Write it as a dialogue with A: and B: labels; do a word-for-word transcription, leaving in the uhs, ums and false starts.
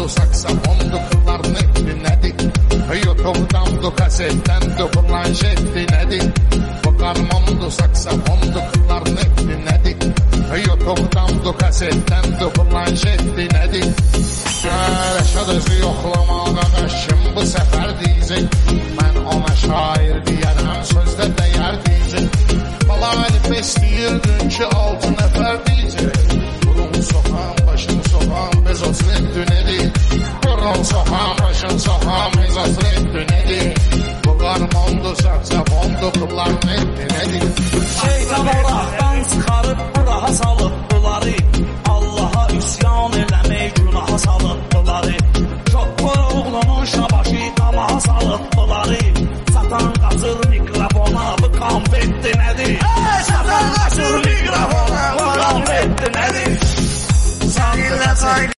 A: karmondu, saksafondu, klarnetdi nədir? YouTube'dandu, kasetdəndu, planşetdi nədir? Bu karmondu, saksafondu, klarnetdi nədir? YouTube'dandu, kasetdəndu, planşetdi nədir? Rəşad özü yoxlamağa qəşim bu səfər deyəcək. Mən ona şair deyərəm, sözdə dəyər deyəcək. Bala əlif istəyirdin ki, altı nəfər deyəcək. Burun soxan, başın soxan, bezoslik dünədir. Burun soxan, başın soxan, bezoslik dünədir. Bu qarmondu, saksafondu, klarnet